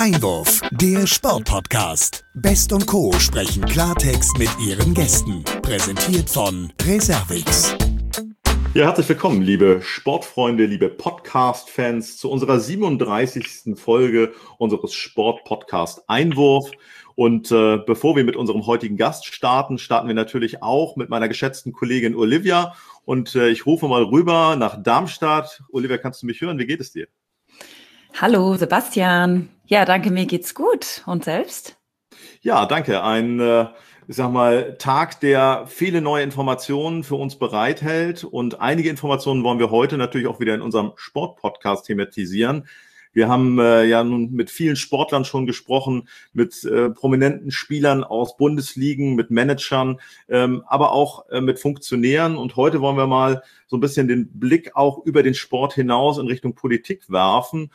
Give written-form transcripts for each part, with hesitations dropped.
Einwurf, der Sportpodcast. Best und Co. sprechen Klartext mit ihren Gästen. Präsentiert von Reservix. Ja, herzlich willkommen, liebe Sportfreunde, liebe Podcast-Fans, zu unserer 37. Folge unseres Sportpodcast Einwurf. Und bevor wir mit unserem heutigen Gast starten, starten wir natürlich auch mit meiner geschätzten Kollegin Olivia. Und ich rufe mal rüber nach Darmstadt. Olivia, kannst du mich hören? Wie geht es dir? Hallo Sebastian. Ja, danke, mir geht's gut. Und selbst? Ja, danke. Ein, ich sag mal, Tag, der viele neue Informationen für uns bereithält. Und einige Informationen wollen wir heute natürlich auch wieder in unserem Sportpodcast thematisieren. Wir haben ja nun mit vielen Sportlern schon gesprochen, mit prominenten Spielern aus Bundesligen, mit Managern, aber auch mit Funktionären. Und heute wollen wir mal so ein bisschen den Blick auch über den Sport hinaus in Richtung Politik werfen.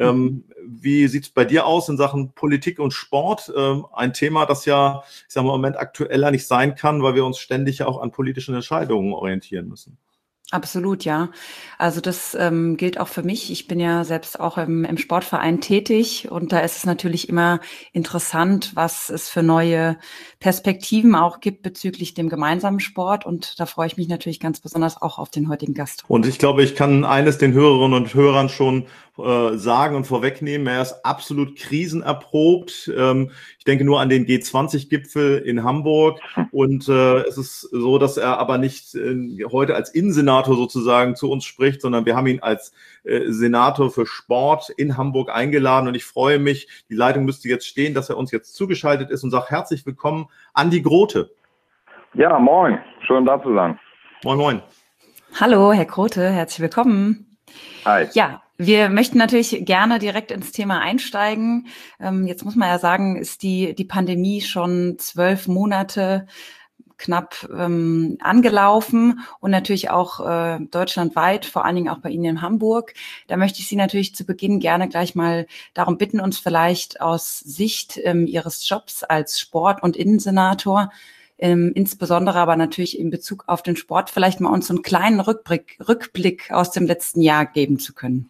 Wie sieht es bei dir aus in Sachen Politik und Sport? Ein Thema, das ja, ich sage mal, im Moment aktueller nicht sein kann, weil wir uns ständig ja auch an politischen Entscheidungen orientieren müssen. Absolut, ja. Also das gilt auch für mich. Ich bin ja selbst auch im Sportverein tätig und da ist es natürlich immer interessant, was es für neue Perspektiven auch gibt bezüglich dem gemeinsamen Sport, und da freue ich mich natürlich ganz besonders auch auf den heutigen Gast. Und ich glaube, ich kann eines den Hörerinnen und Hörern schon sagen und vorwegnehmen: Er ist absolut krisenerprobt. Ich denke nur an den G20-Gipfel in Hamburg. Und es ist so, dass er aber nicht heute als Innensenator sozusagen zu uns spricht, sondern wir haben ihn als Senator für Sport in Hamburg eingeladen. Und ich freue mich, die Leitung müsste jetzt stehen, dass er uns jetzt zugeschaltet ist, und sage herzlich willkommen, Andi Grote. Ja, moin. Schön da zu sein. Moin, moin. Hallo, Herr Grote, herzlich willkommen. Hi. Ja, wir möchten natürlich gerne direkt ins Thema einsteigen. Jetzt muss man ja sagen, ist die Pandemie schon 12 Monate knapp angelaufen und natürlich auch deutschlandweit, vor allen Dingen auch bei Ihnen in Hamburg. Da möchte ich Sie natürlich zu Beginn gerne gleich mal darum bitten, uns vielleicht aus Sicht Ihres Jobs als Sport- und Innensenator, insbesondere aber natürlich in Bezug auf den Sport, vielleicht mal uns so einen kleinen Rückblick aus dem letzten Jahr geben zu können.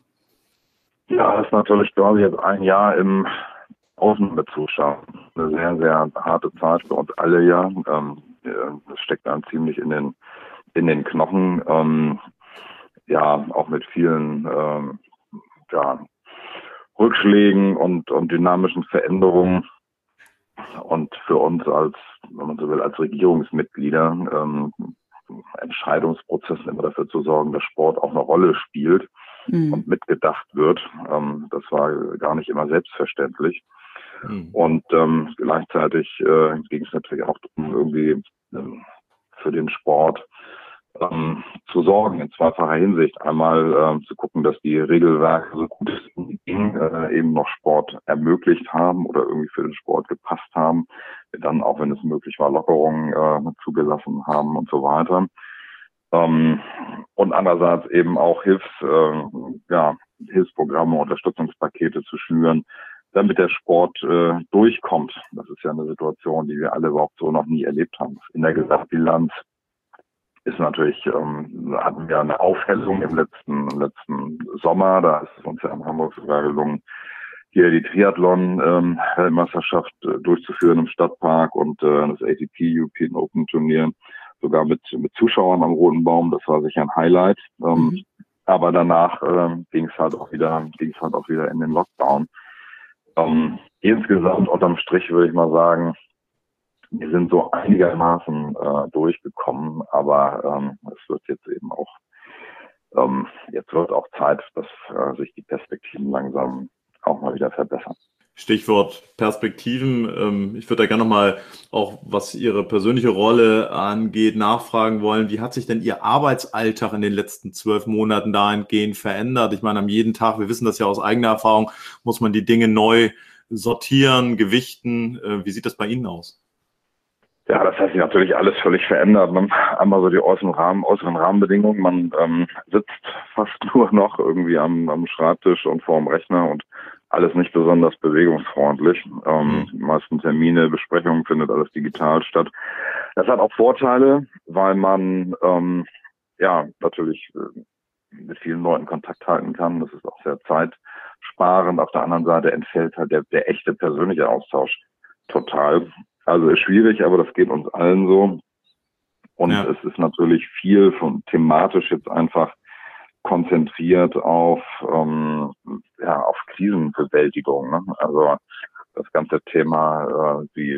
Ja, das ist natürlich quasi jetzt ein Jahr im Außenbezug schauen. Eine sehr, sehr harte Zeit für uns alle ja. Das steckt dann ziemlich in den Knochen. Ja, auch mit vielen Rückschlägen und dynamischen Veränderungen. Und für uns als, wenn man so will, als Regierungsmitglieder Entscheidungsprozessen immer dafür zu sorgen, dass Sport auch eine Rolle spielt und mitgedacht wird. Das war gar nicht immer selbstverständlich. Und gleichzeitig ging es natürlich auch darum, irgendwie für den Sport zu sorgen, in zweifacher Hinsicht. Einmal zu gucken, dass die Regelwerke so gut es ging, eben noch Sport ermöglicht haben oder irgendwie für den Sport gepasst haben. Wir dann, auch wenn es möglich war, Lockerungen zugelassen haben und so weiter. Und andererseits eben auch Hilfsprogramme, Unterstützungspakete zu schnüren, damit der Sport durchkommt. Das ist ja eine Situation, die wir alle überhaupt so noch nie erlebt haben. In der Gesamtbilanz ist natürlich, hatten wir eine Aufhellung im letzten Sommer. Da ist es uns ja in Hamburg sogar gelungen, hier die Triathlon-Weltmeisterschaft durchzuführen im Stadtpark und das ATP European Open Turnier sogar mit Zuschauern am Roten Baum. Das war sicher ein Highlight. Aber danach ging es halt auch wieder in den Lockdown. Insgesamt unterm Strich würde ich mal sagen, wir sind so einigermaßen durchgekommen, aber es wird jetzt eben auch Zeit, dass sich die Perspektiven langsam auch mal wieder verbessern. Stichwort Perspektiven. Ich würde da gerne nochmal, auch was Ihre persönliche Rolle angeht, nachfragen wollen. Wie hat sich denn Ihr Arbeitsalltag in den letzten 12 Monaten dahingehend verändert? Ich meine, am jeden Tag, wir wissen das ja aus eigener Erfahrung, muss man die Dinge neu sortieren, gewichten. Wie sieht das bei Ihnen aus? Ja, das hat sich natürlich alles völlig verändert. Ne? Einmal so die äußeren Rahmenbedingungen. Man sitzt fast nur noch irgendwie am Schreibtisch und vor dem Rechner und alles nicht besonders bewegungsfreundlich. Die meisten Termine, Besprechungen findet alles digital statt. Das hat auch Vorteile, weil man natürlich mit vielen Leuten Kontakt halten kann. Das ist auch sehr zeitsparend. Auf der anderen Seite entfällt halt der echte persönliche Austausch total. Also ist schwierig, aber das geht uns allen so. Und es ist natürlich viel von thematisch jetzt einfach konzentriert auf Krisenbewältigung. Ne? Also das ganze Thema, wie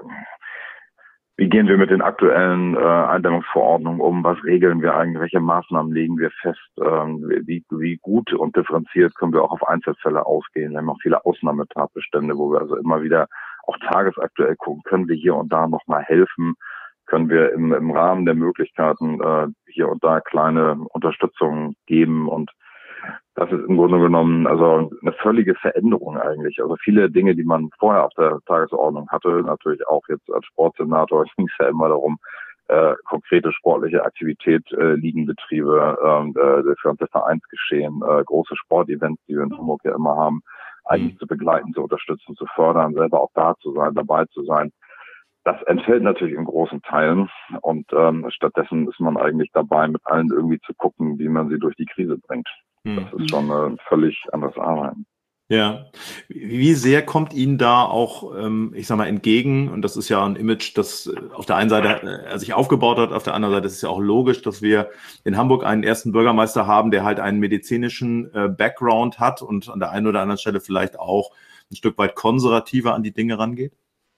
gehen wir mit den aktuellen Eindämmungsverordnungen um? Was regeln wir eigentlich? Welche Maßnahmen legen wir fest? Wie gut und differenziert können wir auch auf Einzelfälle ausgehen? Wir haben auch viele Ausnahmetatbestände, wo wir also immer wieder auch tagesaktuell gucken, können wir hier und da nochmal helfen? Können wir im Rahmen der Möglichkeiten hier und da kleine Unterstützung geben? Und das ist im Grunde genommen also eine völlige Veränderung eigentlich. Also viele Dinge, die man vorher auf der Tagesordnung hatte, natürlich auch jetzt als Sportsenator, es ging ja immer darum, konkrete sportliche Aktivität, Ligenbetriebe, das ganze Vereinsgeschehen, große Sportevents, die wir in Hamburg ja immer haben, eigentlich zu begleiten, zu unterstützen, zu fördern, selber auch da zu sein, dabei zu sein. Das entfällt natürlich in großen Teilen und stattdessen ist man eigentlich dabei, mit allen irgendwie zu gucken, wie man sie durch die Krise bringt. Das ist schon ein völlig anderes Arbeiten. Ja. Wie sehr kommt Ihnen da auch, ich sag mal, entgegen? Und das ist ja ein Image, das auf der einen Seite sich aufgebaut hat, auf der anderen Seite ist es ja auch logisch, dass wir in Hamburg einen ersten Bürgermeister haben, der halt einen medizinischen Background hat und an der einen oder anderen Stelle vielleicht auch ein Stück weit konservativer an die Dinge rangeht?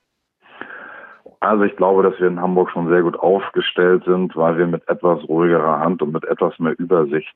Also ich glaube, dass wir in Hamburg schon sehr gut aufgestellt sind, weil wir mit etwas ruhigerer Hand und mit etwas mehr Übersicht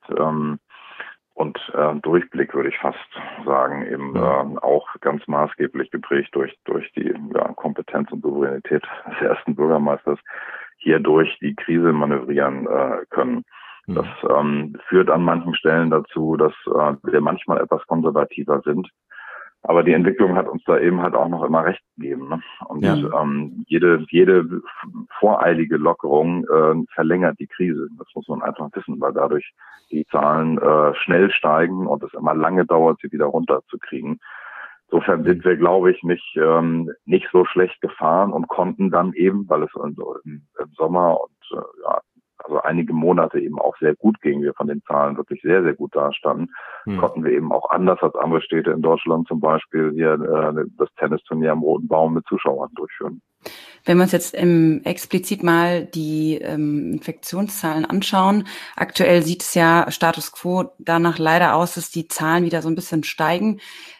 und Durchblick, würde ich fast sagen, eben auch ganz maßgeblich geprägt durch die Kompetenz und Souveränität des ersten Bürgermeisters hier durch die Krise manövrieren können. Das führt an manchen Stellen dazu, dass wir manchmal etwas konservativer sind. Aber die Entwicklung hat uns da eben halt auch noch immer recht gegeben. Ne? Und jede voreilige Lockerung verlängert die Krise. Das muss man einfach wissen, weil dadurch die Zahlen schnell steigen und es immer lange dauert, sie wieder runterzukriegen. Insofern sind wir, glaube ich, nicht so schlecht gefahren und konnten dann eben, weil es im Sommer und also einige Monate eben auch sehr gut ging, wir von den Zahlen wirklich sehr, sehr gut dastanden, konnten wir eben auch anders als andere Städte in Deutschland zum Beispiel hier das Tennisturnier am Roten Baum mit Zuschauern durchführen. Wenn wir uns jetzt explizit mal die Infektionszahlen anschauen, aktuell sieht es ja Status quo danach leider aus, dass die Zahlen wieder so ein bisschen steigen.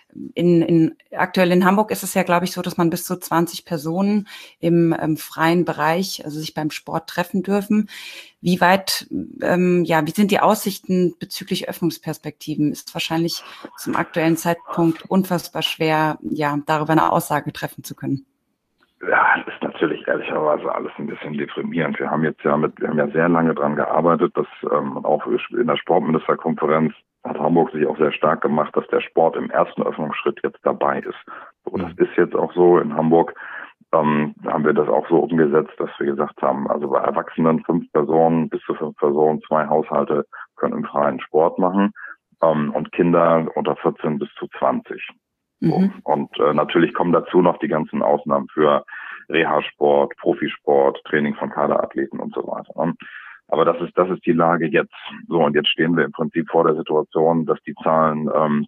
Aktuell in Hamburg ist es ja, glaube ich, so, dass man bis zu 20 Personen im freien Bereich, also sich beim Sport treffen dürfen. Wie weit, wie sind die Aussichten bezüglich Öffnungsperspektiven? Ist wahrscheinlich zum aktuellen Zeitpunkt unfassbar schwer, darüber eine Aussage treffen zu können. Ja, das ist natürlich ehrlicherweise alles ein bisschen deprimierend. Wir haben ja sehr lange dran gearbeitet, dass auch in der Sportministerkonferenz hat Hamburg sich auch sehr stark gemacht, dass der Sport im ersten Öffnungsschritt jetzt dabei ist. So, das ist jetzt auch so. In Hamburg haben wir das auch so umgesetzt, dass wir gesagt haben, also bei Erwachsenen 5 Personen, bis zu 5 Personen, 2 Haushalte können im freien Sport machen und Kinder unter 14 bis zu 20. So. Und natürlich kommen dazu noch die ganzen Ausnahmen für Reha-Sport, Profisport, Training von Kaderathleten und so weiter. Ne? Aber das ist die Lage jetzt. So, und jetzt stehen wir im Prinzip vor der Situation, dass die Zahlen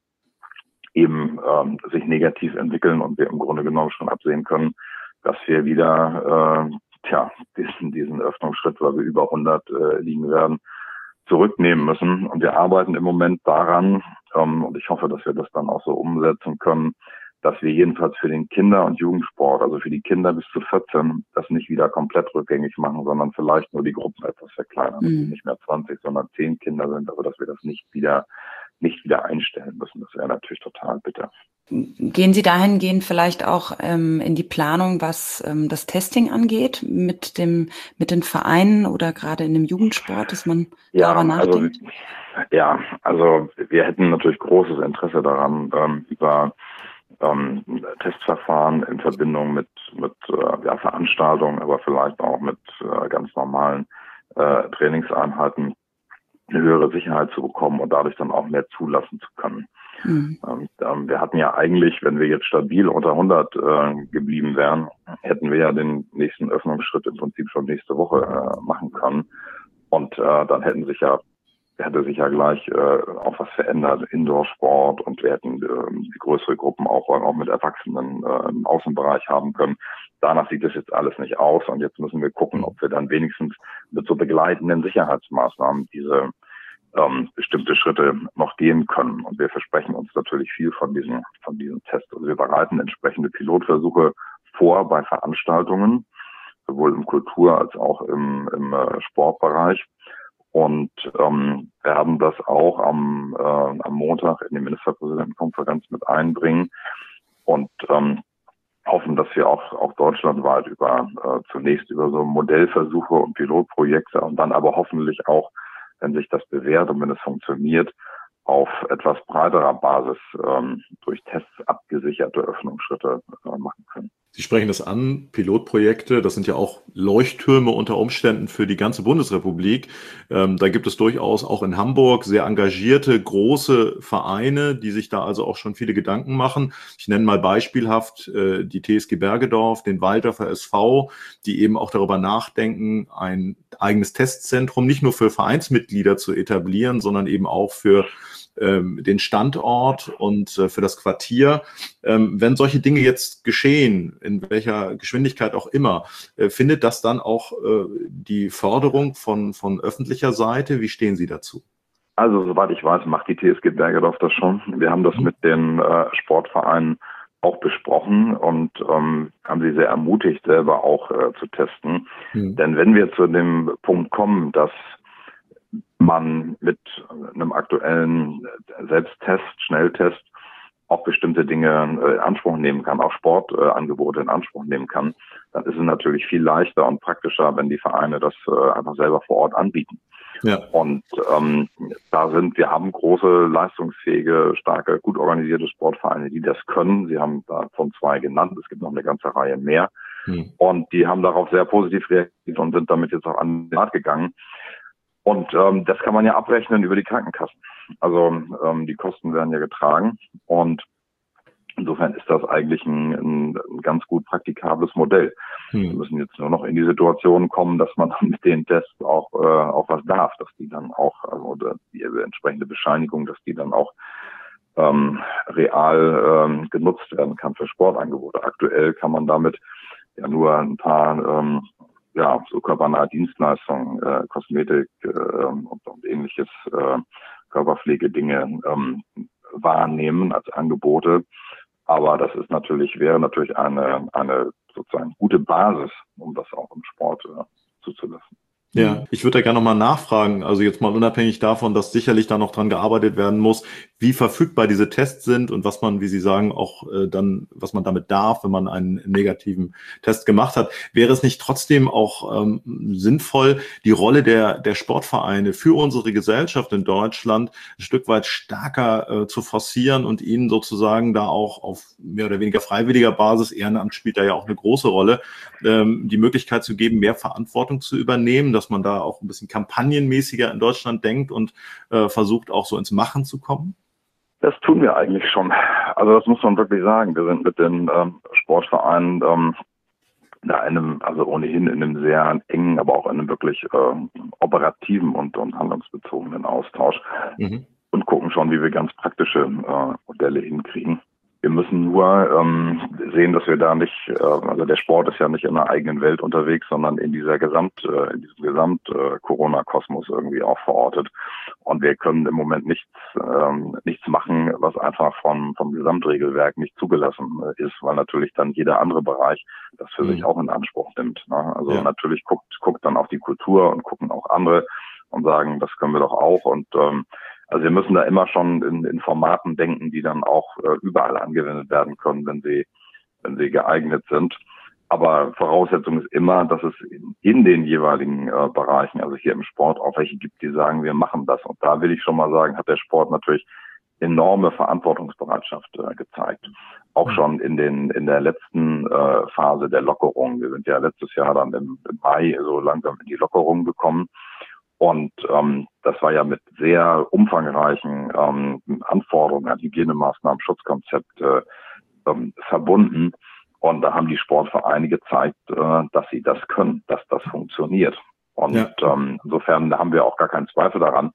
sich negativ entwickeln und wir im Grunde genommen schon absehen können, dass wir wieder diesen Öffnungsschritt, weil wir über 100 liegen werden, zurücknehmen müssen. Und wir arbeiten im Moment daran, und ich hoffe, dass wir das dann auch so umsetzen können, dass wir jedenfalls für den Kinder- und Jugendsport, also für die Kinder bis zu 14, das nicht wieder komplett rückgängig machen, sondern vielleicht nur die Gruppen etwas verkleinern. Dass es nicht mehr 20, sondern 10 Kinder sind, aber dass wir das nicht wieder einstellen müssen. Das wäre natürlich total bitter. Gehen Sie dahingehend vielleicht auch in die Planung, was das Testing angeht, mit den Vereinen oder gerade in dem Jugendsport, dass man darüber nachdenkt? Also wir hätten natürlich großes Interesse daran, über Testverfahren in Verbindung mit Veranstaltungen, aber vielleicht auch mit ganz normalen Trainingseinheiten eine höhere Sicherheit zu bekommen und dadurch dann auch mehr zulassen zu können. Wir hatten ja eigentlich, wenn wir jetzt stabil unter 100 geblieben wären, hätten wir ja den nächsten Öffnungsschritt im Prinzip schon nächste Woche machen können. Und dann hätten sich ja hätte sich ja gleich auch was verändert, Indoor-Sport, und wir hätten die größere Gruppen auch mit Erwachsenen im Außenbereich haben können. Danach sieht es jetzt alles nicht aus, und jetzt müssen wir gucken, ob wir dann wenigstens mit so begleitenden Sicherheitsmaßnahmen diese bestimmte Schritte noch gehen können. Und wir versprechen uns natürlich viel von diesen Tests. Also wir bereiten entsprechende Pilotversuche vor bei Veranstaltungen, sowohl im Kultur- als auch im Sportbereich. Und werden das auch am Montag in die Ministerpräsidentenkonferenz mit einbringen und hoffen, dass wir auch deutschlandweit zunächst über so Modellversuche und Pilotprojekte und dann aber hoffentlich auch, wenn sich das bewährt und wenn es funktioniert, auf etwas breiterer Basis durch Tests abgesicherte Öffnungsschritte machen können. Sie sprechen das an, Pilotprojekte, das sind ja auch Leuchttürme unter Umständen für die ganze Bundesrepublik. Da gibt es durchaus auch in Hamburg sehr engagierte, große Vereine, die sich da also auch schon viele Gedanken machen. Ich nenne mal beispielhaft die TSG Bergedorf, den Walldorfer SV, die eben auch darüber nachdenken, ein eigenes Testzentrum nicht nur für Vereinsmitglieder zu etablieren, sondern eben auch für den Standort und für das Quartier. Wenn solche Dinge jetzt geschehen, in welcher Geschwindigkeit auch immer, findet das dann auch die Förderung von öffentlicher Seite? Wie stehen Sie dazu? Also soweit ich weiß, macht die TSG Bergedorf das schon. Wir haben das mit den Sportvereinen auch besprochen und haben sie sehr ermutigt, selber auch zu testen. Denn wenn wir zu dem Punkt kommen, dass man mit einem aktuellen Selbsttest, Schnelltest auch bestimmte Dinge in Anspruch nehmen kann, auch Sportangebote in Anspruch nehmen kann, dann ist es natürlich viel leichter und praktischer, wenn die Vereine das einfach selber vor Ort anbieten. Ja. Und wir haben große, leistungsfähige, starke, gut organisierte Sportvereine, die das können. Sie haben davon 2 genannt, es gibt noch eine ganze Reihe mehr. Und die haben darauf sehr positiv reagiert und sind damit jetzt auch an den Rat gegangen. Und das kann man ja abrechnen über die Krankenkassen. Also die Kosten werden ja getragen, und insofern ist das eigentlich ein ganz gut praktikables Modell. Wir müssen jetzt nur noch in die Situation kommen, dass man dann mit den Tests auch was darf, dass die dann auch, oder die entsprechende Bescheinigung, dass die dann auch real genutzt werden kann für Sportangebote. Aktuell kann man damit ja nur ein paar so körpernahe Dienstleistungen, Kosmetik und ähnliches, Körperpflegedinge wahrnehmen als Angebote. Aber das wäre natürlich eine sozusagen gute Basis, um das auch im Sport zuzulassen. Ja, ich würde da gerne nochmal nachfragen, also jetzt mal unabhängig davon, dass sicherlich da noch dran gearbeitet werden muss, wie verfügbar diese Tests sind und was man, wie Sie sagen, auch was man damit darf, wenn man einen negativen Test gemacht hat. Wäre es nicht trotzdem auch sinnvoll, die Rolle der Sportvereine für unsere Gesellschaft in Deutschland ein Stück weit stärker zu forcieren und ihnen sozusagen da auch auf mehr oder weniger freiwilliger Basis, Ehrenamt spielt da ja auch eine große Rolle, die Möglichkeit zu geben, mehr Verantwortung zu übernehmen, dass man da auch ein bisschen kampagnenmäßiger in Deutschland denkt und versucht auch so ins Machen zu kommen? Das tun wir eigentlich schon. Also das muss man wirklich sagen. Wir sind mit den Sportvereinen ohnehin in einem sehr engen, aber auch in einem wirklich operativen und handlungsbezogenen Austausch und gucken schon, wie wir ganz praktische Modelle hinkriegen. Wir müssen nur sehen, dass wir da nicht, also der Sport ist ja nicht in einer eigenen Welt unterwegs, sondern in diesem Gesamt-Corona-Kosmos irgendwie auch verortet. Und wir können im Moment nichts machen, was einfach vom Gesamtregelwerk nicht zugelassen ist, weil natürlich dann jeder andere Bereich das für sich auch in Anspruch nimmt. Ne? Also natürlich guckt dann auch die Kultur und gucken auch andere und sagen, das können wir doch auch. Und also wir müssen da immer schon in Formaten denken, die dann auch überall angewendet werden können, wenn sie geeignet sind. Aber Voraussetzung ist immer, dass es in den jeweiligen Bereichen, also hier im Sport, auch welche gibt, die sagen, wir machen das. Und da will ich schon mal sagen, hat der Sport natürlich enorme Verantwortungsbereitschaft gezeigt. Auch schon in der letzten Phase der Lockerung. Wir sind ja letztes Jahr dann im Mai so langsam in die Lockerung gekommen. Und das war ja mit sehr umfangreichen Anforderungen an Hygienemaßnahmen, Schutzkonzept verbunden. Und da haben die Sportvereine gezeigt, dass sie das können, dass das funktioniert. Und insofern haben wir auch gar keinen Zweifel daran,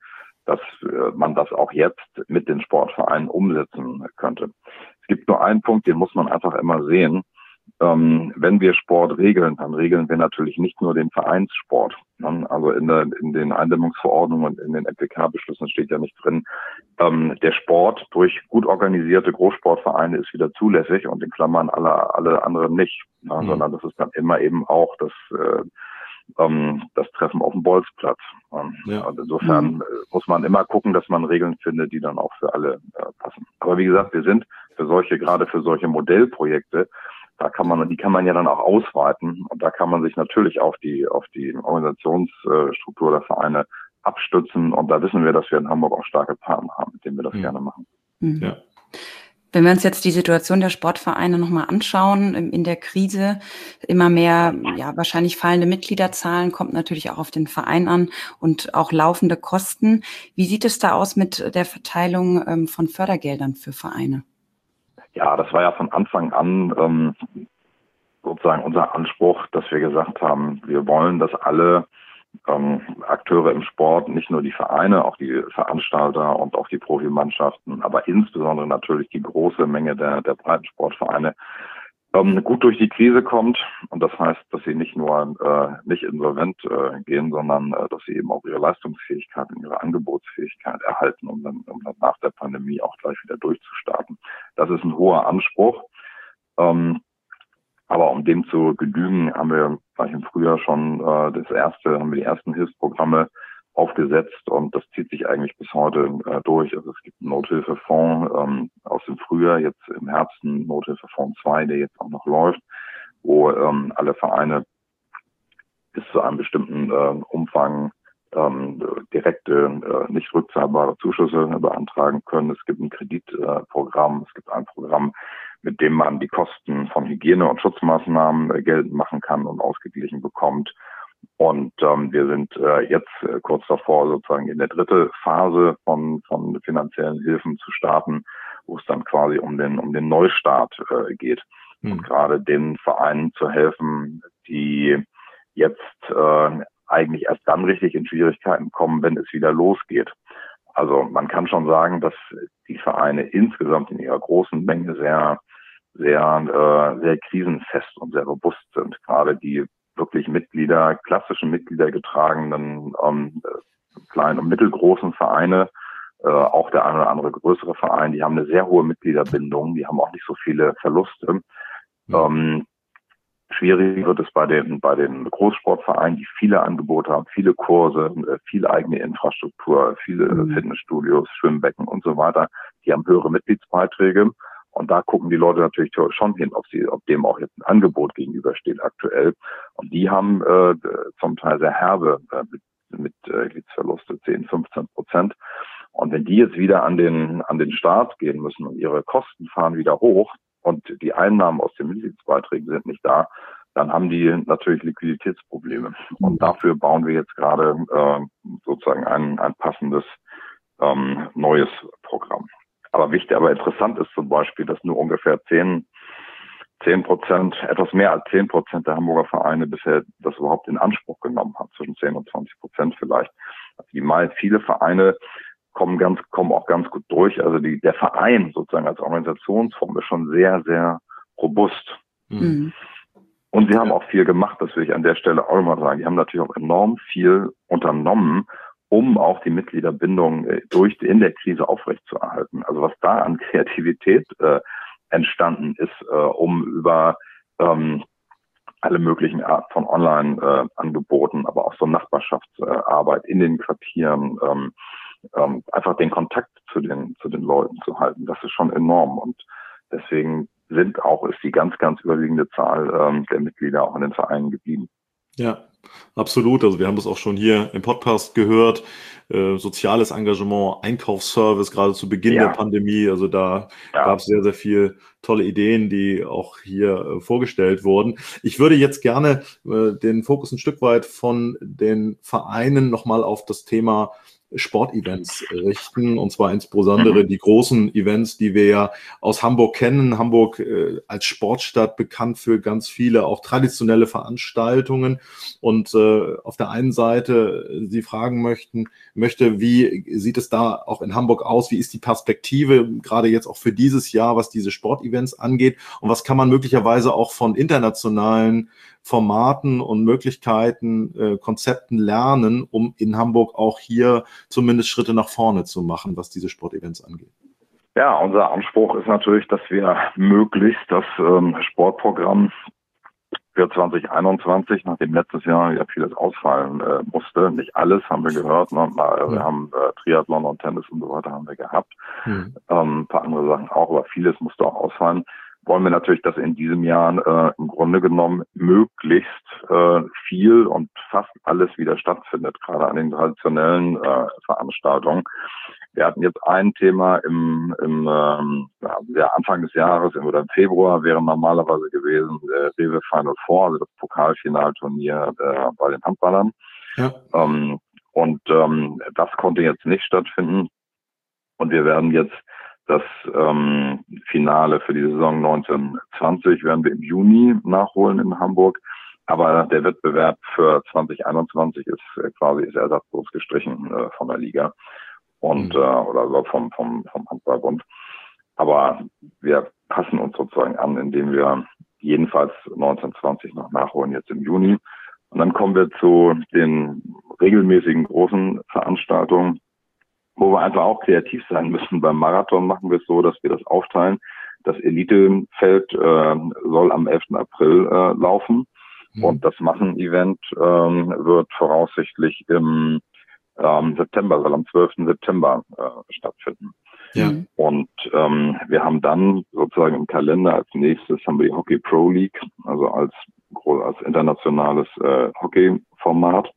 dass man das auch jetzt mit den Sportvereinen umsetzen könnte. Es gibt nur einen Punkt, den muss man einfach immer sehen. Wenn wir Sport regeln, dann regeln wir natürlich nicht nur den Vereinssport. Also in den Eindämmungsverordnungen und in den MPK-Beschlüssen steht ja nicht drin, der Sport durch gut organisierte Großsportvereine ist wieder zulässig und in Klammern alle anderen nicht, sondern das ist dann immer eben auch das Treffen auf dem Bolzplatz. Also insofern muss man immer gucken, dass man Regeln findet, die dann auch für alle passen. Aber wie gesagt, wir sind gerade für solche Modellprojekte, die kann man ja dann auch ausweiten und da kann man sich natürlich auf die Organisationsstruktur der Vereine abstützen und da wissen wir, dass wir in Hamburg auch starke Partner haben, mit denen wir das gerne machen. Ja. Wenn wir uns jetzt die Situation der Sportvereine nochmal anschauen, in der Krise, immer mehr, wahrscheinlich fallende Mitgliederzahlen, kommt natürlich auch auf den Verein an und auch laufende Kosten. Wie sieht es da aus mit der Verteilung von Fördergeldern für Vereine? Ja, das war ja von Anfang an sozusagen unser Anspruch, dass wir gesagt haben, wir wollen, dass alle Akteure im Sport, nicht nur die Vereine, auch die Veranstalter und auch die Profimannschaften, aber insbesondere natürlich die große Menge der Breitensportvereine gut durch die Krise kommt. Und das heißt, dass sie nicht nur nicht insolvent gehen, sondern dass sie eben auch ihre Leistungsfähigkeit und ihre Angebotsfähigkeit erhalten, um dann nach der Pandemie auch gleich wieder durchzustarten. Das ist ein hoher Anspruch. Aber um dem zu genügen, haben wir gleich im Frühjahr schon die ersten Hilfsprogramme aufgesetzt und das zieht sich eigentlich bis heute durch. Also es gibt einen Nothilfefonds aus dem Frühjahr, jetzt im Herbst einen Nothilfefonds 2, der jetzt auch noch läuft, wo alle Vereine bis zu einem bestimmten Umfang direkte, nicht rückzahlbare Zuschüsse beantragen können. Es gibt ein Kreditprogramm, es gibt ein Programm, mit dem man die Kosten von Hygiene- und Schutzmaßnahmen geltend machen kann und ausgeglichen bekommt. Und wir sind jetzt kurz davor, sozusagen in der dritte Phase von finanziellen Hilfen zu starten, wo es dann quasi um den Neustart geht. Und gerade den Vereinen zu helfen, die jetzt eigentlich erst dann richtig in Schwierigkeiten kommen, wenn es wieder losgeht. Also man kann schon sagen, dass die Vereine insgesamt in ihrer großen Menge sehr krisenfest und sehr robust sind. Gerade die wirklich klassischen Mitglieder getragenen kleinen und mittelgroßen Vereine, auch der eine oder andere größere Verein, die haben eine sehr hohe Mitgliederbindung, die haben auch nicht so viele Verluste. Schwierig wird es bei den Großsportvereinen, die viele Angebote haben, viele Kurse, viel eigene Infrastruktur, viele Fitnessstudios, Schwimmbecken und so weiter. Die haben höhere Mitgliedsbeiträge und da gucken die Leute natürlich schon hin, ob dem auch jetzt ein Angebot gegenübersteht aktuell. Und die haben zum Teil sehr herbe Mitgliedsverluste, 10-15%. Und wenn die jetzt wieder an den Start gehen müssen und ihre Kosten fahren wieder hoch, und die Einnahmen aus den Mitgliedsbeiträgen sind nicht da, dann haben die natürlich Liquiditätsprobleme. Und dafür bauen wir jetzt gerade sozusagen ein passendes neues Programm. Aber interessant ist zum Beispiel, dass nur ungefähr 10%, etwas mehr als 10% der Hamburger Vereine bisher das überhaupt in Anspruch genommen haben, zwischen 10 und 20% vielleicht. Also viele Vereine kommen auch ganz gut durch. Also der Verein sozusagen als Organisationsform ist schon sehr, sehr robust. Und sie haben auch viel gemacht, das will ich an der Stelle auch immer sagen. Die haben natürlich auch enorm viel unternommen, um auch die Mitgliederbindung in der Krise aufrechtzuerhalten. Also was da an Kreativität entstanden ist, um über alle möglichen Arten von Online-Angeboten, aber auch so Nachbarschaftsarbeit in den Quartieren, einfach den Kontakt zu den Leuten zu halten. Das ist schon enorm und deswegen ist die ganz, ganz überwiegende Zahl der Mitglieder auch in den Vereinen geblieben. Ja, absolut. Also wir haben das auch schon hier im Podcast gehört. Soziales Engagement, Einkaufsservice, gerade zu Beginn der Pandemie. Also da gab es sehr, sehr viel tolle Ideen, die auch hier vorgestellt wurden. Ich würde jetzt gerne den Fokus ein Stück weit von den Vereinen nochmal auf das Thema Sportevents richten, und zwar insbesondere die großen Events, die wir ja aus Hamburg kennen. Hamburg als Sportstadt bekannt für ganz viele auch traditionelle Veranstaltungen, und auf der einen Seite Sie fragen möchte, wie sieht es da auch in Hamburg aus? Wie ist die Perspektive gerade jetzt auch für dieses Jahr, was diese Sportevents angeht, und was kann man möglicherweise auch von internationalen Formaten und Möglichkeiten, Konzepten lernen, um in Hamburg auch hier zumindest Schritte nach vorne zu machen, was diese Sportevents angeht? Ja, unser Anspruch ist natürlich, dass wir möglichst das Sportprogramm für 2021, nachdem letztes Jahr ja vieles ausfallen musste, nicht alles, haben wir gehört, ne? Wir haben Triathlon und Tennis und so weiter haben wir gehabt, ein paar andere Sachen auch, aber vieles musste auch ausfallen. Wollen wir natürlich, dass in diesem Jahr im Grunde genommen möglichst viel und fast alles wieder stattfindet, gerade an den traditionellen Veranstaltungen. Wir hatten jetzt ein Thema im Anfang des Jahres oder im Februar wäre normalerweise gewesen Rewe Final Four, also das Pokalfinalturnier bei den Handballern. Ja. Das konnte jetzt nicht stattfinden, und wir werden jetzt das Finale für die Saison 1920 werden wir im Juni nachholen in Hamburg. Aber der Wettbewerb für 2021 ist ersatzlos gestrichen von der Liga und oder vom Handballbund. Aber wir passen uns sozusagen an, indem wir jedenfalls 1920 noch nachholen jetzt im Juni. Und dann kommen wir zu den regelmäßigen großen Veranstaltungen, wo wir einfach auch kreativ sein müssen. Beim Marathon machen wir es so, dass wir das aufteilen. Das Elitefeld soll am 11. April laufen. Und das Massenevent wird voraussichtlich im September, soll am 12. September stattfinden. Ja. Und wir haben dann sozusagen im Kalender als nächstes haben wir die Hockey Pro League, also als internationales Hockeyformat,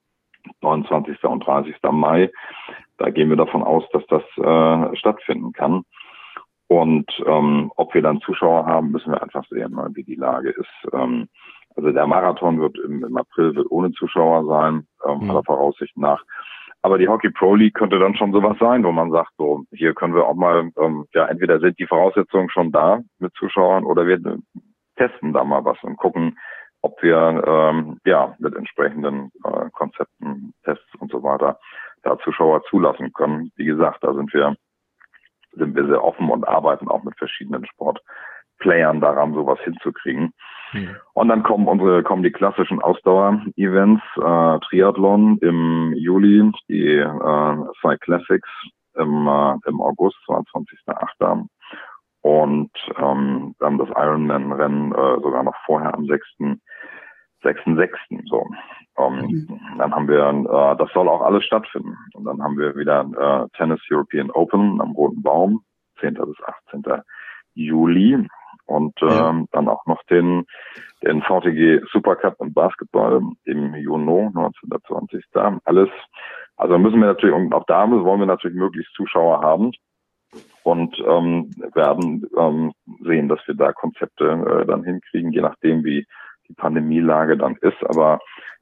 29. und 30. Mai. Da gehen wir davon aus, dass das stattfinden kann. Und ob wir dann Zuschauer haben, müssen wir einfach sehen, wie die Lage ist. Also der Marathon wird im April wird ohne Zuschauer sein, aller Voraussicht nach. Aber die Hockey Pro League könnte dann schon sowas sein, wo man sagt, so hier können wir auch mal, entweder sind die Voraussetzungen schon da mit Zuschauern, oder wir testen da mal was und gucken, ob wir mit entsprechenden Konzepten, Tests und so weiter da Zuschauer zulassen können. Wie gesagt, da sind wir sehr offen und arbeiten auch mit verschiedenen Sportplayern daran, sowas hinzukriegen. Und dann kommen die klassischen Ausdauer-Events, Triathlon im Juli, die Cyclassics im August, 22.08. Und dann das Ironman-Rennen sogar noch vorher am 6.6. So. Dann haben wir, das soll auch alles stattfinden. Und dann haben wir wieder Tennis European Open am Roten Baum, 10. bis 18. Juli. Und dann auch noch den VTG Supercup im Basketball im Juni, 1920. Alles. Also müssen wir natürlich, und auch da wollen wir natürlich möglichst Zuschauer haben. Und werden sehen, dass wir da Konzepte dann hinkriegen, je nachdem, wie die Pandemielage dann ist. Aber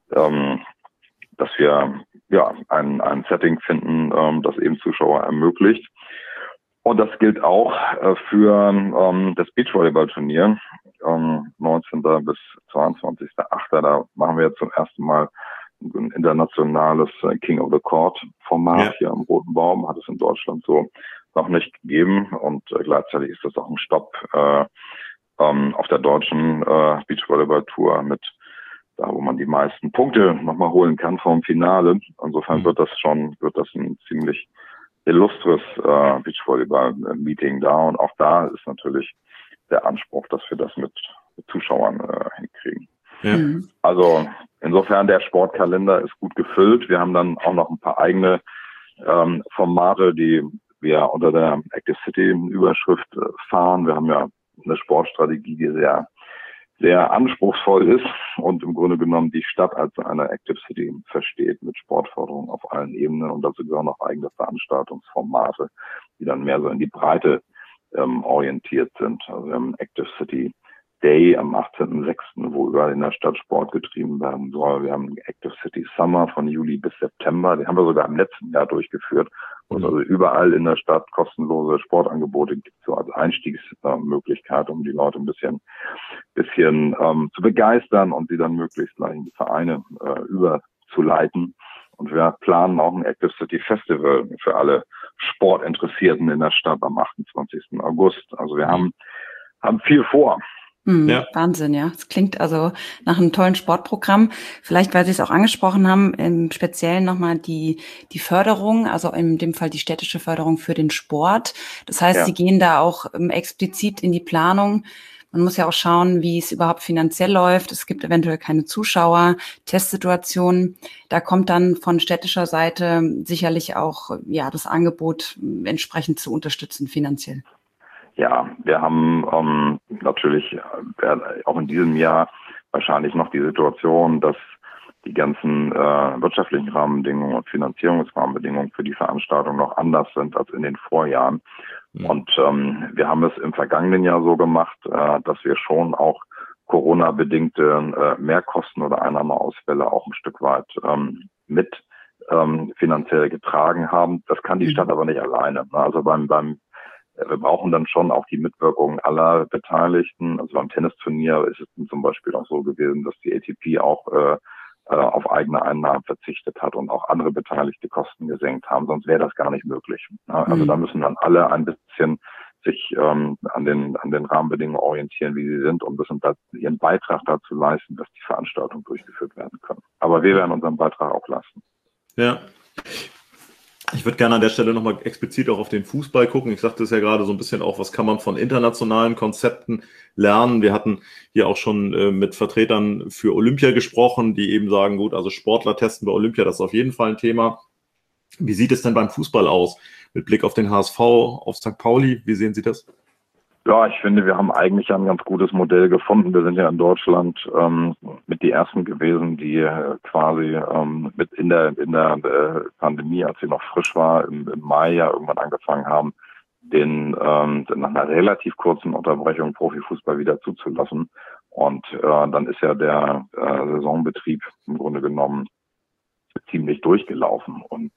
dass wir ein Setting finden, das eben Zuschauer ermöglicht. Und das gilt auch für das Beachvolleyball-Turnier, 19. bis 22.08. Da machen wir jetzt zum ersten Mal ein internationales King of the Court Format hier am Roten Baum. Hat es in Deutschland so noch nicht gegeben, und gleichzeitig ist das auch ein Stopp auf der deutschen Beachvolleyball-Tour mit da, wo man die meisten Punkte nochmal holen kann vom Finale. Insofern wird das ein ziemlich illustres Beachvolleyball-Meeting da, und auch da ist natürlich der Anspruch, dass wir das mit Zuschauern hinkriegen. Ja. Also insofern, der Sportkalender ist gut gefüllt. Wir haben dann auch noch ein paar eigene Formate, die wir unter der Active City Überschrift fahren. Wir haben ja eine Sportstrategie, die sehr, sehr anspruchsvoll ist und im Grunde genommen die Stadt als eine Active City versteht, mit Sportförderung auf allen Ebenen, und dazu gehören auch eigene Veranstaltungsformate, die dann mehr so in die Breite orientiert sind. Also wir haben Active City Day am 18.06., wo überall in der Stadt Sport getrieben werden soll. Wir haben Active City Summer von Juli bis September. Die haben wir sogar im letzten Jahr durchgeführt. Wo es also überall in der Stadt kostenlose Sportangebote gibt, so als Einstiegsmöglichkeit, um die Leute ein bisschen zu begeistern und sie dann möglichst gleich in die Vereine überzuleiten. Und wir planen auch ein Active City Festival für alle Sportinteressierten in der Stadt am 28. August. Also wir haben viel vor. Ja. Wahnsinn, ja. Es klingt also nach einem tollen Sportprogramm. Vielleicht, weil Sie es auch angesprochen haben, im Speziellen nochmal die Förderung, also in dem Fall die städtische Förderung für den Sport. Das heißt, Sie gehen da auch explizit in die Planung. Man muss ja auch schauen, wie es überhaupt finanziell läuft. Es gibt eventuell keine Zuschauer, Testsituationen. Da kommt dann von städtischer Seite sicherlich auch das Angebot entsprechend zu unterstützen finanziell. Ja, wir haben natürlich auch in diesem Jahr wahrscheinlich noch die Situation, dass die ganzen wirtschaftlichen Rahmenbedingungen und Finanzierungsrahmenbedingungen für die Veranstaltung noch anders sind als in den Vorjahren. Und wir haben es im vergangenen Jahr so gemacht, dass wir schon auch Corona-bedingte Mehrkosten oder Einnahmeausfälle auch ein Stück weit mit finanziell getragen haben. Das kann die Stadt aber nicht alleine. Also wir brauchen dann schon auch die Mitwirkung aller Beteiligten. Also beim Tennisturnier ist es zum Beispiel auch so gewesen, dass die ATP auch auf eigene Einnahmen verzichtet hat und auch andere Beteiligte Kosten gesenkt haben. Sonst wäre das gar nicht möglich. Also da müssen dann alle ein bisschen sich an den Rahmenbedingungen orientieren, wie sie sind, und müssen ihren Beitrag dazu leisten, dass die Veranstaltungen durchgeführt werden können. Aber wir werden unseren Beitrag auch leisten. Ja. Ich würde gerne an der Stelle nochmal explizit auch auf den Fußball gucken. Ich sagte es ja gerade so ein bisschen auch, was kann man von internationalen Konzepten lernen. Wir hatten hier auch schon mit Vertretern für Olympia gesprochen, die eben sagen, gut, also Sportler testen bei Olympia, das ist auf jeden Fall ein Thema. Wie sieht es denn beim Fußball aus? Mit Blick auf den HSV, auf St. Pauli, wie sehen Sie das? Ja, ich finde, wir haben eigentlich ein ganz gutes Modell gefunden. Wir sind ja in Deutschland mit die ersten gewesen, die quasi mit in der Pandemie, als sie noch frisch war, im Mai ja irgendwann angefangen haben, nach einer relativ kurzen Unterbrechung Profifußball wieder zuzulassen. Und dann ist ja der Saisonbetrieb im Grunde genommen ziemlich durchgelaufen. Und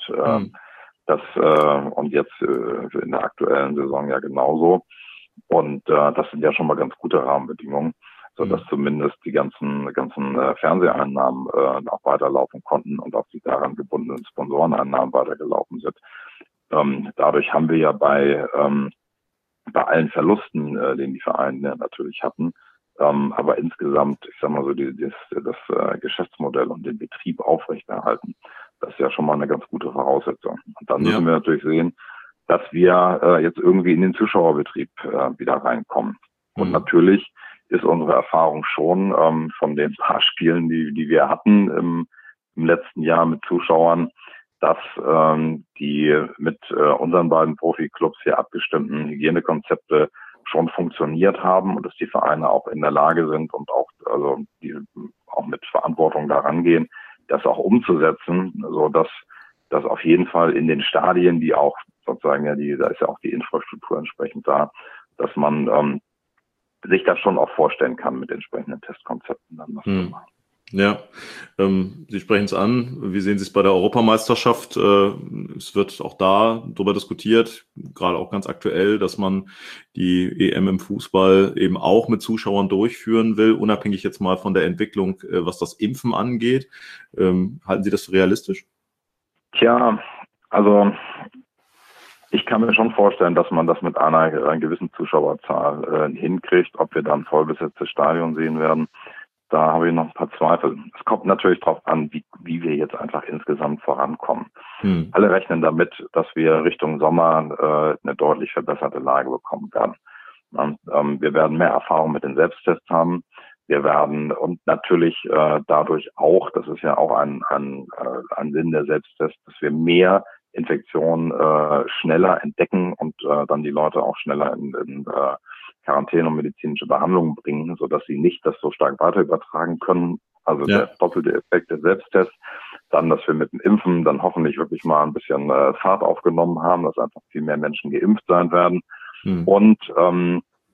und jetzt in der aktuellen Saison ja genauso. Und das sind ja schon mal ganz gute Rahmenbedingungen, so dass zumindest die ganzen Fernseheinnahmen auch weiterlaufen konnten und auch die daran gebundenen Sponsoreneinnahmen weitergelaufen sind. Dadurch haben wir ja bei allen Verlusten, den die Vereine natürlich hatten, aber insgesamt, ich sag mal so, das Geschäftsmodell und den Betrieb aufrechterhalten. Das ist ja schon mal eine ganz gute Voraussetzung. Und dann müssen wir natürlich sehen, dass wir jetzt irgendwie in den Zuschauerbetrieb wieder reinkommen. Und natürlich ist unsere Erfahrung schon von den paar Spielen, die wir hatten im letzten Jahr mit Zuschauern, dass die mit unseren beiden Profiklubs hier abgestimmten Hygienekonzepte schon funktioniert haben und dass die Vereine auch in der Lage sind und auch auch mit Verantwortung daran gehen, das auch umzusetzen, so dass das auf jeden Fall in den Stadien, die auch sozusagen da ist ja auch die Infrastruktur entsprechend da, dass man sich das schon auch vorstellen kann mit entsprechenden Testkonzepten dann was zu machen. Ja, Sie sprechen es an. Wie sehen Sie es bei der Europameisterschaft? Es wird auch da darüber diskutiert, gerade auch ganz aktuell, dass man die EM im Fußball eben auch mit Zuschauern durchführen will, unabhängig jetzt mal von der Entwicklung, was das Impfen angeht. Halten Sie das für realistisch? Tja, also ich kann mir schon vorstellen, dass man das mit einer gewissen Zuschauerzahl hinkriegt. Ob wir dann vollbesetztes Stadion sehen werden, da habe ich noch ein paar Zweifel. Es kommt natürlich darauf an, wie wir jetzt einfach insgesamt vorankommen. Alle rechnen damit, dass wir Richtung Sommer eine deutlich verbesserte Lage bekommen werden. Und, wir werden mehr Erfahrung mit den Selbsttests haben. Wir werden und natürlich dadurch auch, das ist ja auch ein Sinn der Selbsttests, dass wir mehr Infektionen schneller entdecken und dann die Leute auch schneller in Quarantäne und medizinische Behandlungen bringen, sodass sie nicht das so stark weiter übertragen können. Also der doppelte Effekt der Selbsttests. Dann, dass wir mit dem Impfen dann hoffentlich wirklich mal ein bisschen Fahrt aufgenommen haben, dass einfach viel mehr Menschen geimpft sein werden. Und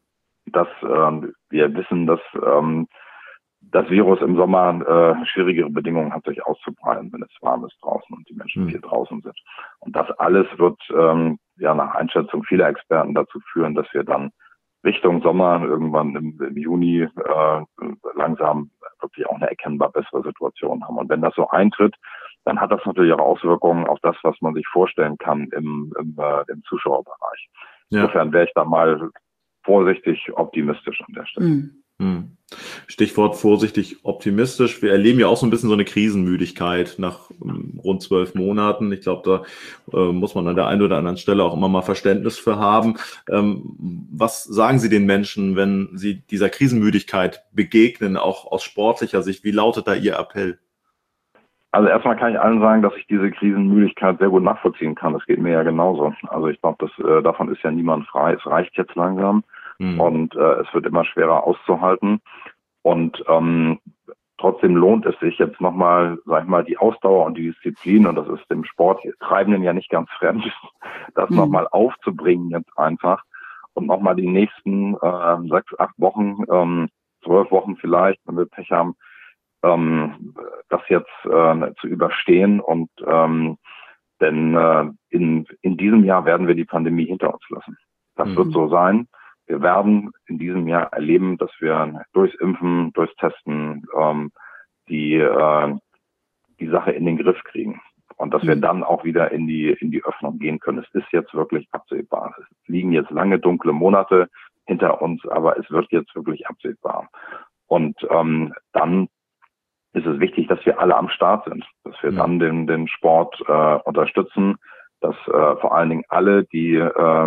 dass wir wissen, dass das Virus im Sommer schwierigere Bedingungen hat, sich auszubreiten, wenn es warm ist draußen und die Menschen viel draußen sind. Und das alles wird nach Einschätzung vieler Experten dazu führen, dass wir dann Richtung Sommer, irgendwann im Juni, langsam wirklich auch eine erkennbar bessere Situation haben. Und wenn das so eintritt, dann hat das natürlich auch Auswirkungen auf das, was man sich vorstellen kann im Zuschauerbereich. Ja. Insofern wäre ich da mal vorsichtig optimistisch an der Stelle. Stichwort vorsichtig optimistisch. Wir erleben ja auch so ein bisschen so eine Krisenmüdigkeit nach rund 12 Monaten. Ich glaube, da muss man an der einen oder anderen Stelle auch immer mal Verständnis für haben. Was sagen Sie den Menschen, wenn Sie dieser Krisenmüdigkeit begegnen, auch aus sportlicher Sicht? Wie lautet da Ihr Appell? Also erstmal kann ich allen sagen, dass ich diese Krisenmüdigkeit sehr gut nachvollziehen kann. Das geht mir ja genauso. Also ich glaube, davon ist ja niemand frei. Es reicht jetzt langsam. Und es wird immer schwerer auszuhalten. Und trotzdem lohnt es sich jetzt nochmal, sag ich mal, die Ausdauer und die Disziplin, und das ist dem Sporttreibenden ja nicht ganz fremd, das nochmal aufzubringen jetzt einfach und nochmal die nächsten 6, 8 Wochen, 12 Wochen vielleicht, wenn wir Pech haben, das jetzt zu überstehen. Und denn in diesem Jahr werden wir die Pandemie hinter uns lassen. Das wird so sein. Wir werden in diesem Jahr erleben, dass wir durchs Impfen, durchs Testen die Sache in den Griff kriegen und dass wir dann auch wieder in die Öffnung gehen können. Es ist jetzt wirklich absehbar. Es liegen jetzt lange dunkle Monate hinter uns, aber es wird jetzt wirklich absehbar. Und dann ist es wichtig, dass wir alle am Start sind, dass wir dann den Sport unterstützen, dass vor allen Dingen alle, die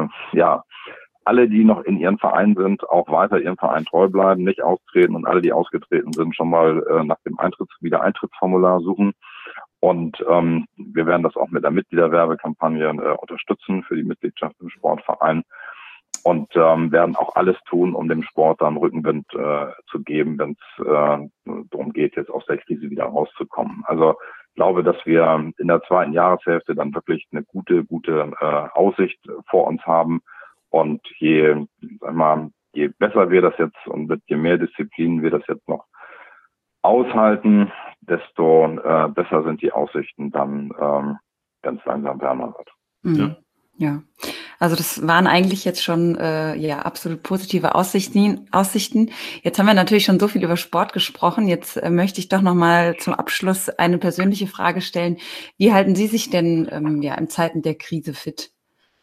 noch in ihren Verein sind, auch weiter ihrem Verein treu bleiben, nicht austreten, und alle, die ausgetreten sind, schon mal nach dem Wiedereintrittsformular suchen. Und wir werden das auch mit der Mitgliederwerbekampagne unterstützen für die Mitgliedschaft im Sportverein und werden auch alles tun, um dem Sport dann Rückenwind zu geben, wenn es darum geht, jetzt aus der Krise wieder rauszukommen. Also ich glaube, dass wir in der zweiten Jahreshälfte dann wirklich eine gute Aussicht vor uns haben. Und je besser wir das jetzt und je mehr Disziplin wir das jetzt noch aushalten, desto besser sind die Aussichten dann, wenn es langsam wärmer wird. Ja, also das waren eigentlich jetzt schon absolut positive Aussichten. Jetzt haben wir natürlich schon so viel über Sport gesprochen. Jetzt möchte ich doch noch mal zum Abschluss eine persönliche Frage stellen. Wie halten Sie sich denn in Zeiten der Krise fit?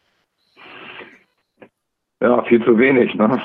Ja, viel zu wenig, ne?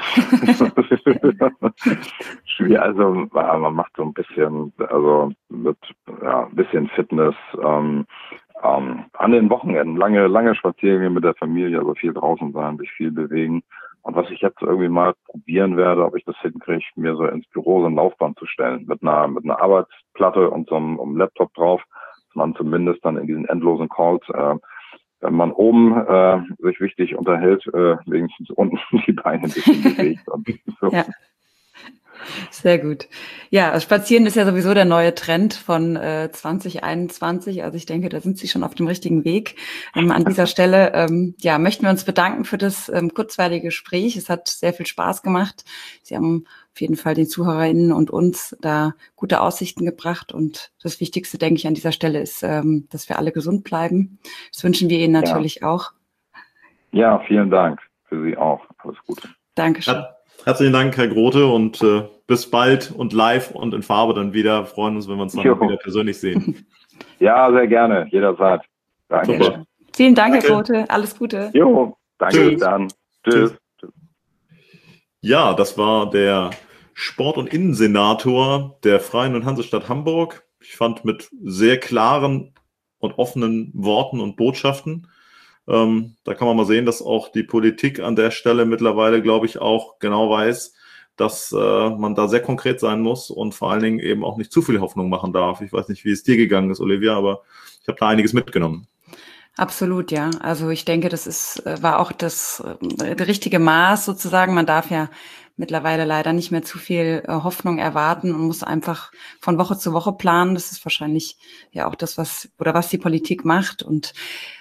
Schwierig, also man macht so ein bisschen, ein bisschen Fitness an den Wochenenden, lange Spaziergänge mit der Familie, also viel draußen sein, sich viel bewegen. Und was ich jetzt irgendwie mal probieren werde, ob ich das hinkriege, mir so ins Büro so ein Laufband zu stellen, mit einer Arbeitsplatte und so einem Laptop drauf, dass man zumindest dann in diesen endlosen Calls wenn man oben sich wichtig unterhält, wenigstens unten die Beine ein bisschen bewegt. Und so. Ja. Sehr gut. Ja, Spazieren ist ja sowieso der neue Trend von 2021. Also ich denke, da sind Sie schon auf dem richtigen Weg. An dieser Stelle möchten wir uns bedanken für das kurzweilige Gespräch. Es hat sehr viel Spaß gemacht. Sie haben auf jeden Fall den ZuhörerInnen und uns da gute Aussichten gebracht. Und das Wichtigste, denke ich, an dieser Stelle ist, dass wir alle gesund bleiben. Das wünschen wir Ihnen natürlich auch. Ja, vielen Dank. Für Sie auch. Alles Gute. Dankeschön. Herzlichen Dank, Herr Grote, und bis bald und live und in Farbe dann wieder. Wir freuen uns, wenn wir uns dann wieder persönlich sehen. Ja, sehr gerne, jederzeit. Danke. Super. Vielen Dank, Herr Grote. Alles Gute. Jo, danke. Tschüss. Dann. Tschüss. Ja, das war der Sport- und Innensenator der Freien und Hansestadt Hamburg. Ich fand mit sehr klaren und offenen Worten und Botschaften. Da kann man mal sehen, dass auch die Politik an der Stelle mittlerweile, glaube ich, auch genau weiß, dass man da sehr konkret sein muss und vor allen Dingen eben auch nicht zu viel Hoffnung machen darf. Ich weiß nicht, wie es dir gegangen ist, Olivia, aber ich habe da einiges mitgenommen. Absolut, ja. Also ich denke, das war auch das richtige Maß sozusagen. Man darf ja mittlerweile leider nicht mehr zu viel Hoffnung erwarten und muss einfach von Woche zu Woche planen. Das ist wahrscheinlich ja auch das, was die Politik macht. Und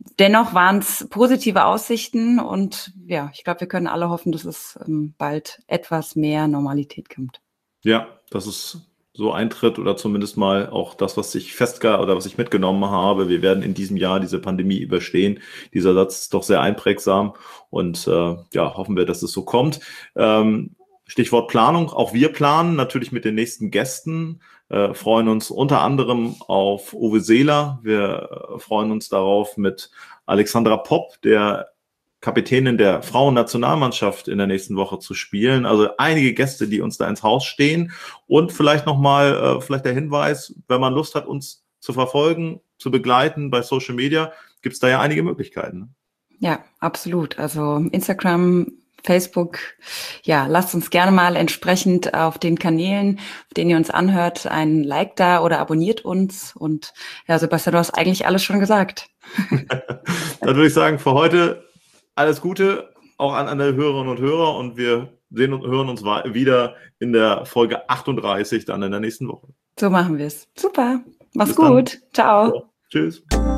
dennoch waren es positive Aussichten und ja, ich glaube, wir können alle hoffen, dass es bald etwas mehr Normalität kommt. Ja, dass es so eintritt oder zumindest mal auch das, was ich mitgenommen habe. Wir werden in diesem Jahr diese Pandemie überstehen. Dieser Satz ist doch sehr einprägsam und hoffen wir, dass es so kommt. Stichwort Planung. Auch wir planen natürlich mit den nächsten Gästen, freuen uns unter anderem auf Uwe Seeler. Wir freuen uns darauf, mit Alexandra Popp, der Kapitänin der Frauennationalmannschaft, in der nächsten Woche zu spielen. Also einige Gäste, die uns da ins Haus stehen. Und vielleicht nochmal vielleicht der Hinweis, wenn man Lust hat, uns zu verfolgen, zu begleiten bei Social Media, gibt es da ja einige Möglichkeiten. Ja, absolut. Also Instagram, Facebook, ja, lasst uns gerne mal entsprechend auf den Kanälen, auf denen ihr uns anhört, ein Like da oder abonniert uns. Und ja, Sebastian, du hast eigentlich alles schon gesagt. Dann würde ich sagen, für heute alles Gute auch an alle Hörerinnen und Hörer und wir sehen und hören uns wieder in der Folge 38 dann in der nächsten Woche. So machen wir es. Super. Mach's gut. Ciao. Ja, tschüss.